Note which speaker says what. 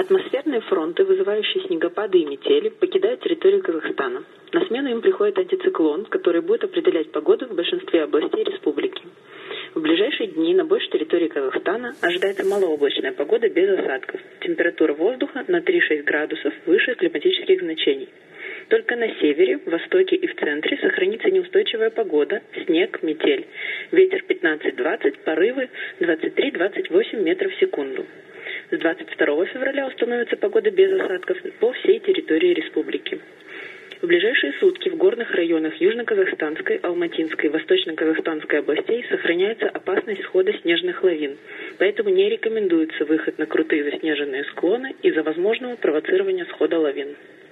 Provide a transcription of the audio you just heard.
Speaker 1: Атмосферные фронты, вызывающие снегопады и метели, покидают территорию Казахстана. На смену им приходит антициклон, который будет определять погоду в большинстве областей республики. В ближайшие дни на большей территории Казахстана ожидается малооблачная погода без осадков. Температура воздуха на 3-6 градусов выше климатических значений. Только на севере, востоке и в центре сохранится неустойчивая погода, снег, метель. Ветер 15-20, порывы 23-28 метров в секунду. С 22 февраля установится погода без осадков по всей территории республики. В ближайшие сутки в горных районах Южно-Казахстанской, Алматинской и Восточно-Казахстанской областей сохраняется опасность схода снежных лавин, поэтому не рекомендуется выход на крутые заснеженные склоны из-за возможного провоцирования схода лавин.